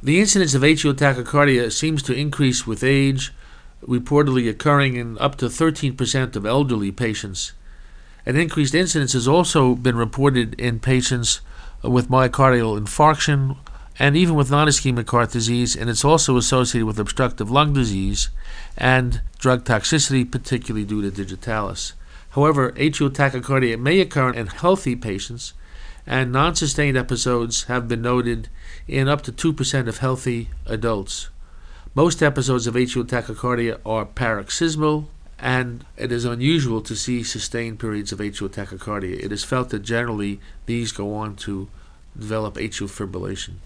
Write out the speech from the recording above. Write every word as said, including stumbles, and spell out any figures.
The incidence of atrial tachycardia seems to increase with age, reportedly occurring in up to thirteen percent of elderly patients. An increased incidence has also been reported in patients with myocardial infarction and even with non-ischemic heart disease, and it's also associated with obstructive lung disease and drug toxicity, particularly due to digitalis. However, atrial tachycardia may occur in healthy patients, and non-sustained episodes have been noted in up to two percent of healthy adults. Most episodes of atrial tachycardia are paroxysmal, and it is unusual to see sustained periods of atrial tachycardia. It is felt that generally these go on to develop atrial fibrillation.